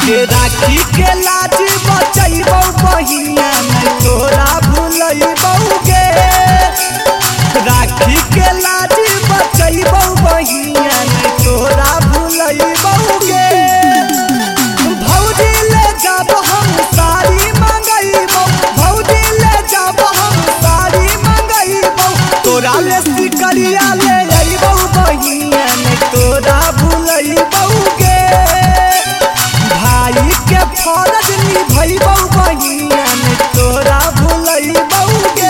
आगे राखी के लाज बचैबौ बहिनिया नहीं तोरा भूलैबौ गे। राखी के लाज बचैबौ बहिनिया नहीं तोरा भूलैबौ गे। भौजी ले जब हम साड़ी मंगैबौ, भौजी ले जब हम साड़ी मंगैबौ, तोरा ले सिकरिया ले अइबौ बहिनिया नहीं तोरा भूलैबौ गे। भाई के फर्ज निभैबौ बहिनिया नहीं तोरा भूलैबौ गे।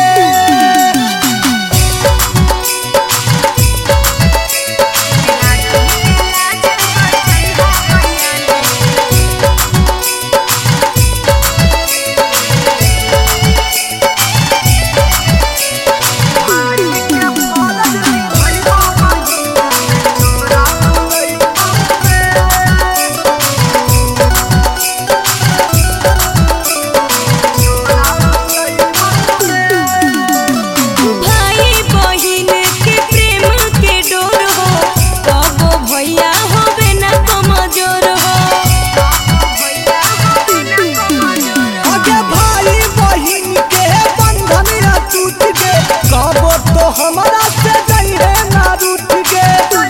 हमरा से जइहे ना रूठ गे।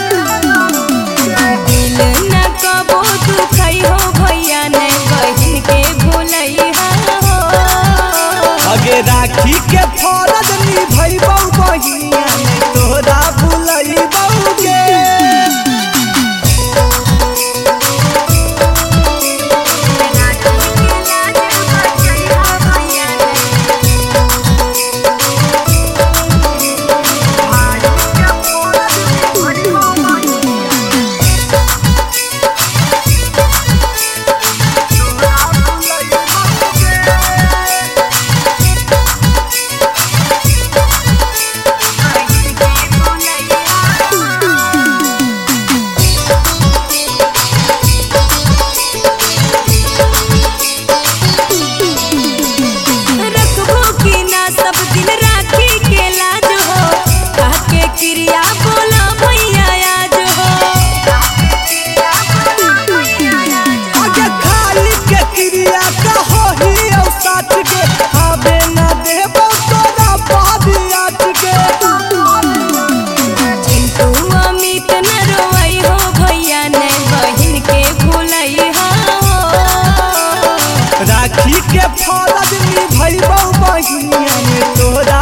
दिल न कबो दुखई हो भैया ने बहिन के भूलैहा हो। आगे राखी के फर्ज निभैबौ बहिनिया नहीं तोरा भूलैबौ गे। क्रिया बोला भैया आज हो। आगे खाली के क्रिया कहो ही साथ के हवे ना देबौ तोरा बादियात के। चिंटू अमित न रोई हो भैया ने बहिन के भूलैहा हो। राखी के फर्ज निभैबौ बहिनिया नहीं तोरा